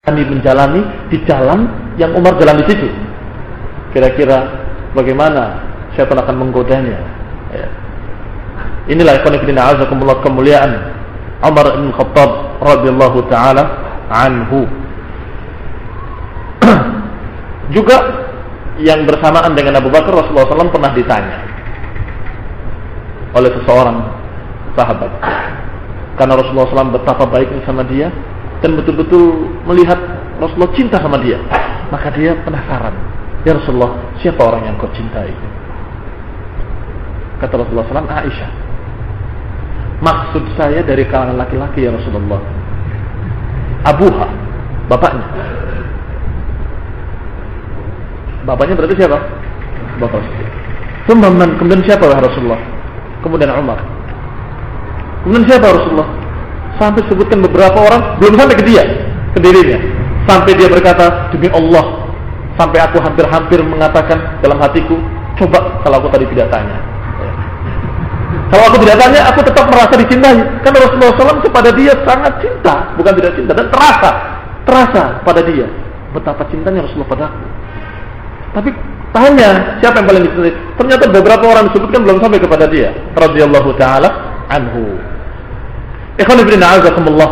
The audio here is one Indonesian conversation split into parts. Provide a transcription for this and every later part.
kami menjalani di jalan yang Umar jalan di situ. Kira-kira bagaimana syaitan akan menggodanya? Ya. Inilah kemuliaan Umar bin Khattab radhiyallahu taala anhu. Juga yang bersamaan dengan Abu Bakar, Rasulullah SAW pernah ditanya oleh seseorang sahabat, karena Rasulullah SAW betapa baiknya sama dia dan betul-betul melihat Rasulullah cinta sama dia, maka dia penasaran, ya Rasulullah, siapa orang yang kau cintai? Kata Rasulullah SAW, Aisyah. Maksud saya dari kalangan laki-laki ya Rasulullah, abuha, bapaknya. Bapaknya berarti siapa? Bapak. Kemudian siapa ya Rasulullah? Kemudian Umar. Kemudian siapa Rasulullah? Sampai sebutkan beberapa orang, belum sampai ke dia, ke dirinya. Sampai dia berkata, demi Allah, sampai aku hampir-hampir mengatakan dalam hatiku, coba kalau aku tadi tidak tanya. Kalau aku tidak tanya, aku tetap merasa dicintai. Karena Rasulullah SAW kepada dia sangat cinta, bukan tidak cinta, dan terasa pada dia betapa cintanya Rasulullah padaku. Tapi tanya siapa yang paling dicintai? Ternyata beberapa orang disebutkan belum sampai kepada dia. Radhiyallahu taala anhu. Ikhwan fillah a'azakumullah.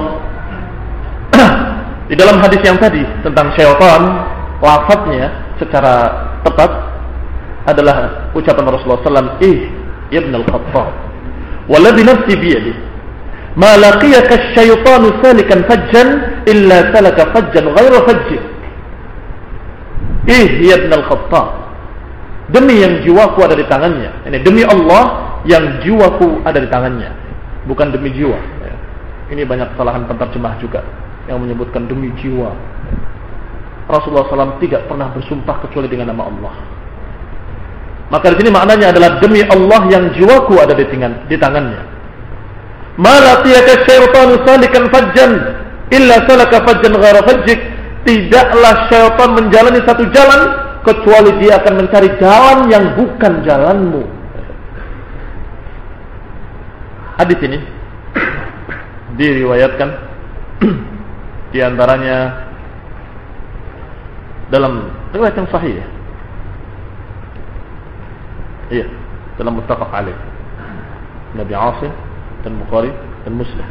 Di dalam hadis yang tadi tentang syaitan, lafadznya secara tepat adalah ucapan Rasulullah SAW, ya ibn al-Khattab, walladhi nafsi biyadihi, ma laqiyaka asy-syaitanu salikan fajjan illa salaka fajjan ghayra fajjik. Ya ibn al-Khattab, demi yang jiwaku ada di tangannya. Ini demi Allah yang jiwaku ada di tangannya, bukan demi jiwa. Ini banyak kesalahan penterjemah juga yang menyebutkan demi jiwa. Rasulullah SAW tidak pernah bersumpah kecuali dengan nama Allah. Maka di sini maknanya adalah demi Allah yang jiwaku ada di tangannya. Ma laqiyaka syaitanu salikan fajjan illa salaka fajjan ghayra fajjik. Tidaklah syaitan menjalani satu jalan kecuali dia akan mencari jalan yang bukan jalanmu. Hadis ini diriwayatkan di antaranya dalam riwayat yang sahih. Iya, dalam muttafaq alaih. Nabi Asim dan Bukhari dan Muslim.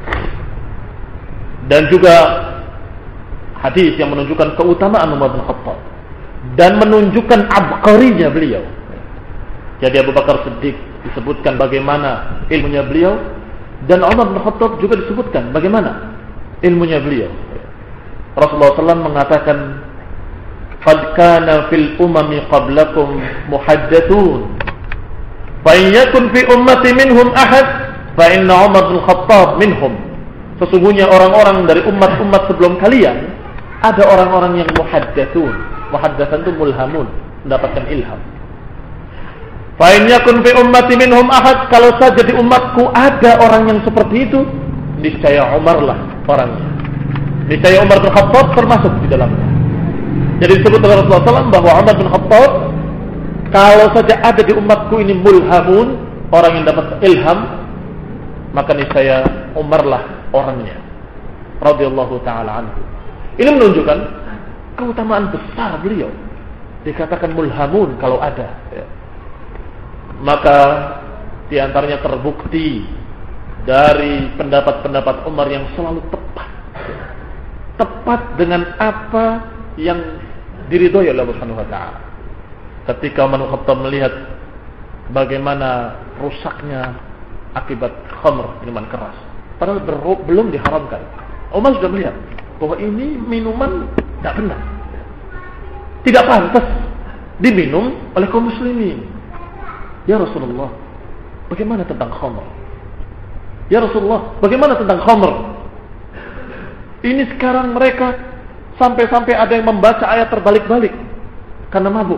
Dan juga hadis yang menunjukkan keutamaan Umar bin Khattab dan menunjukkan abqarinya beliau. Jadi Abu Bakar Siddiq disebutkan bagaimana ilmunya beliau, dan Umar bin Khattab juga disebutkan bagaimana ilmunya beliau. Rasulullah SAW mengatakan, "Qad kana fil umami qablakum muhaddathun, fa in yakun fi ummati minhum ahad, fa inna Umar bin Khattab minhum." Sesungguhnya orang-orang dari umat-umat sebelum kalian ada orang-orang yang muhaddatsun. Muhaddatsan itu mulhamun, mendapatkan ilham. Fa in yakun fi ummati minhum ahad, kalau saja di umatku ada orang yang seperti itu, niscaya Umar lah orangnya. Niscaya Umar bin Khattab termasuk di dalamnya. Jadi disebut oleh Rasulullah SAW bahwa Umar bin Khattab kalau saja ada di umatku ini mulhamun, orang yang dapat ilham, maka niscaya Umar lah orangnya. Radhiyallahu taala anhu. Ini menunjukkan keutamaan besar beliau. Dikatakan mulhamun kalau ada. Ya. Maka di antaranya terbukti dari pendapat-pendapat Umar yang selalu tepat. Tepat dengan apa yang diridhoi oleh Allah Subhanahu wa taala. Ketika Umar bin Khattab melihat bagaimana rusaknya akibat khamr, minuman keras, padahal belum diharamkan. Umar sudah melihat bahwa ini minuman tidak benar, tidak pantas diminum oleh kaum muslimin. Ya Rasulullah, bagaimana tentang khamr? Ya Rasulullah, bagaimana tentang khamr? Ini sekarang mereka sampai-sampai ada yang membaca ayat terbalik-balik karena mabuk.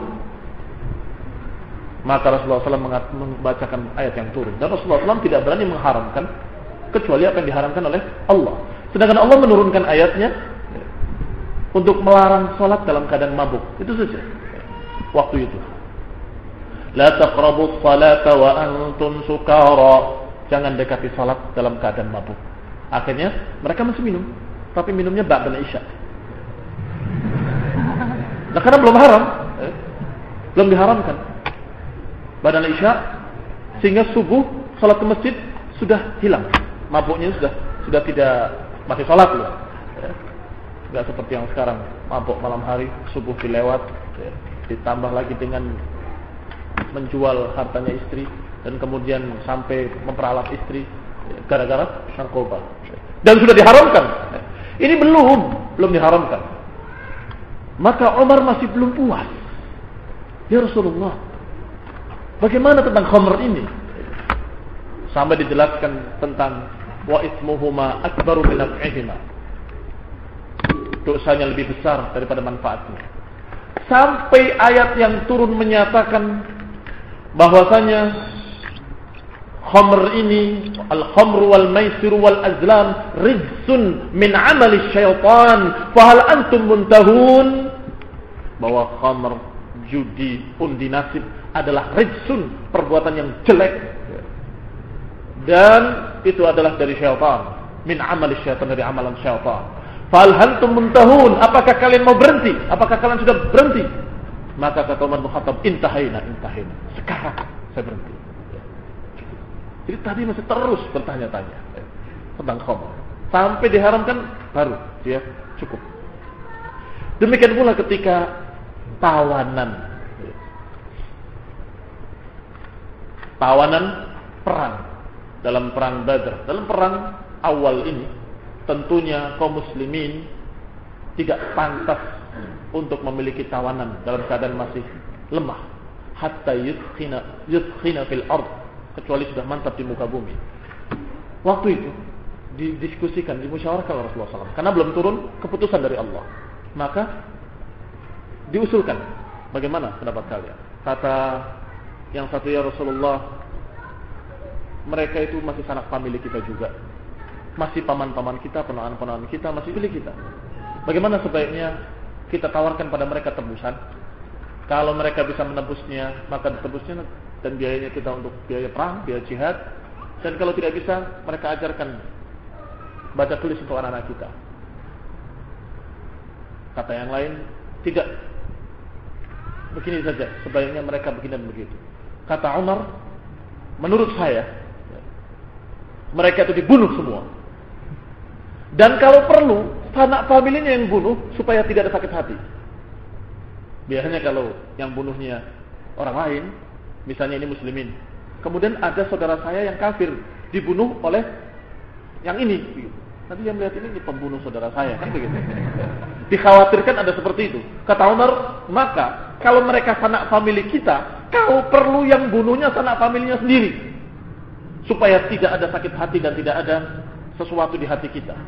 Maka Rasulullah SAW membacakan ayat yang turun, dan Rasulullah SAW tidak berani mengharamkan kecuali apa yang diharamkan oleh Allah. Sedangkan Allah menurunkan ayatnya untuk melarang sholat dalam keadaan mabuk. Itu saja waktu itu. La taqrabus salata wa antum sukara. Jangan dekati sholat dalam keadaan mabuk. Akhirnya mereka masih minum, tapi minumnya ba'da isya. Nah, karena belum haram, belum diharamkan. Badan isya sehingga subuh salat ke masjid sudah hilang, mabuknya sudah tidak, masih salat loh. Enggak seperti yang sekarang, mabuk malam hari, subuh dilewat, ditambah lagi dengan menjual hartanya istri dan kemudian sampai memperalat istri gara-gara narkoba. Dan sudah diharamkan. Ini belum diharamkan. Maka Umar masih belum puas. Ya Rasulullah, bagaimana tentang khamr ini? Sampai dijelaskan tentang wa ismuhuma akbaru min naf'ihima. Dosanya lebih besar daripada manfaatnya. Sampai ayat yang turun menyatakan bahwasanya khamr ini, al-khamru wal maisir wal azlam rijsun min amali syaitan fahal antum muntahun, bahwa khamr, judi, undi nasib adalah rijsun, perbuatan yang jelek, dan itu adalah dari syaitan, min amali syaitan, dari amalan syaitan. Fahal antum muntahun, apakah kalian mau berhenti? Apakah kalian sudah berhenti? Maka kata Umar bin Khattab, intahina, sekarang saya berhenti. Jadi tadi masih terus bertanya-tanya tentang khamr. Sampai diharamkan baru dia cukup. Demikian pula ketika tawanan perang, dalam perang Badar. Dalam perang awal ini tentunya kaum muslimin tidak pantas untuk memiliki tawanan dalam keadaan masih lemah, hatta yudkhina fil ard, kecuali sudah mantap di muka bumi. Waktu itu didiskusikan, dimusyawarahkan oleh Rasulullah SAW, karena belum turun keputusan dari Allah. Maka diusulkan, bagaimana pendapat kalian? Kata yang satu, ya Rasulullah, mereka itu masih sanak famili kita juga, masih paman-paman kita, ponakan-ponakan kita, masih milik kita. Bagaimana sebaiknya kita tawarkan pada mereka tebusan? Kalau mereka bisa menebusnya, maka ditebusnya, dan biayanya kita untuk biaya perang, biaya jihad. Dan kalau tidak bisa, mereka ajarkan baca tulis untuk anak-anak kita. Kata yang lain, tidak, begini saja, sebaiknya mereka begini dan begitu. Kata Umar, menurut saya mereka itu dibunuh semua. Dan kalau perlu, sanak familinya yang bunuh supaya tidak ada sakit hati. Biasanya kalau yang bunuhnya orang lain, misalnya ini muslimin, kemudian ada saudara saya yang kafir dibunuh oleh yang ini, nanti yang melihat ini pembunuh saudara saya, kan begitu. Dikhawatirkan ada seperti itu. Kata Umar, maka kalau mereka sanak famili kita, kau perlu yang bunuhnya sanak familinya sendiri, supaya tidak ada sakit hati dan tidak ada sesuatu di hati kita.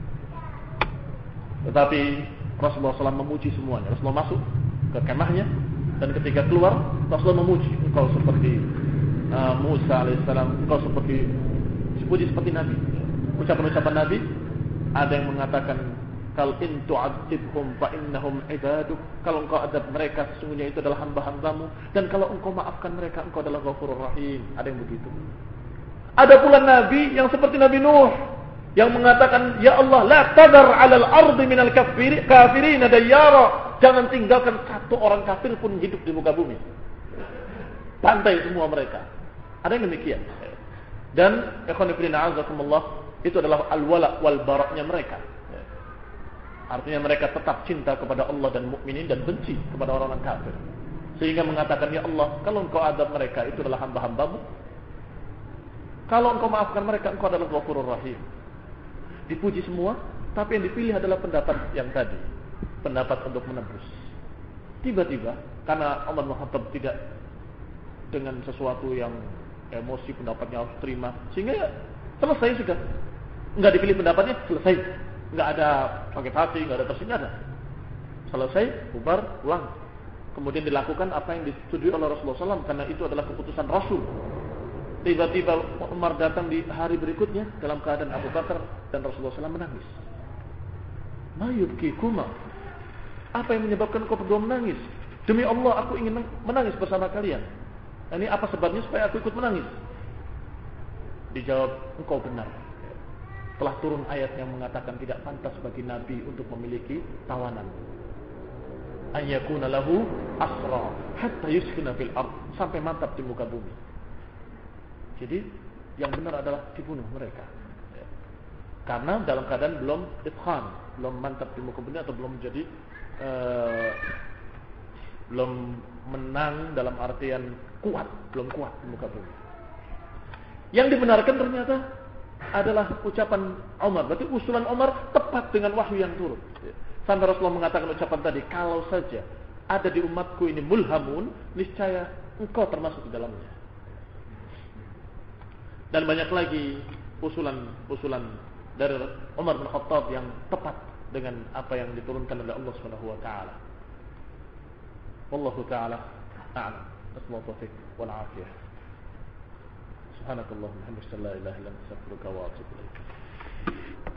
Tetapi Rasulullah SAW memuji semuanya. Rasulullah masuk ke kemahnya, dan ketika keluar Rasulullah memuji, engkau seperti Musa alaihissalam, engkau dipuji seperti Nabi. Ucapan-ucapan Nabi, ada yang mengatakan, kal in tu'adzibhum fa innahum ibaduk, kalau engkau adab mereka sesungguhnya itu adalah hamba-hambamu, dan kalau engkau maafkan mereka engkau adalah Ghafurur Rahim. Ada yang begitu. Ada pula Nabi yang seperti Nabi Nuh, yang mengatakan, ya Allah, la tadar 'alal ardi minal kafirin dayyara, jangan tinggalkan satu orang kafir pun hidup di muka bumi, bantai semua mereka. Ada yang demikian. Dan ikhwan fillah azakumullah, itu adalah al-wala wal baraknya mereka. Artinya mereka tetap cinta kepada Allah dan mukminin, dan benci kepada orang-orang kafir, sehingga mengatakan, ya Allah, kalau engkau adab mereka itu adalah hamba-hambamu, kalau engkau maafkan mereka engkau adalah Ghafurur Rahim. Dipuji semua, tapi yang dipilih adalah pendapat yang tadi, pendapat untuk menebus. Tiba-tiba karena Umar bin Khattab tidak dengan sesuatu yang emosi, pendapatnya harus terima, sehingga ya, selesai sudah. Enggak dipilih pendapatnya, selesai. Enggak ada sakit hati, enggak ada tersinggung, ada. Selesai, bubar, pulang. Kemudian dilakukan apa yang disetujui oleh Rasulullah SAW, karena itu adalah keputusan Rasul. Tiba-tiba Umar datang di hari berikutnya dalam keadaan Abu Bakar dan Rasulullah SAW menangis. Ma yubkikuma, apa yang menyebabkan kau berdua menangis? Demi Allah, aku ingin menangis bersama kalian. Ini apa sebabnya supaya aku ikut menangis? Dijawab, engkau benar. Telah turun ayat yang mengatakan tidak pantas bagi Nabi untuk memiliki tawanan. an yakuna lahu asra hatta yuskina fil ard, sampai mantap di muka bumi. Jadi yang benar adalah dibunuh mereka. Karena dalam keadaan belum itqan, belum mantap di muka bumi, atau belum menjadi belum menang dalam artian kuat, belum kuat di muka bumi. Yang dibenarkan ternyata adalah ucapan Umar. Berarti usulan Umar tepat dengan wahyu yang turun. Sampai Rasulullah mengatakan ucapan tadi, kalau saja ada di umatku ini mulhamun, niscaya engkau termasuk di dalamnya. Dan banyak lagi usulan dari Umar bin Khattab yang tepat dengan apa yang diturunkan oleh Allah Subhanahu wa taala. Wallahu taala a'lam. Assalamu taufiq wal afiyah. Subhanakallahumma wa bihamdika la ilaha illa anta astaghfiruka wa atubu ilaik.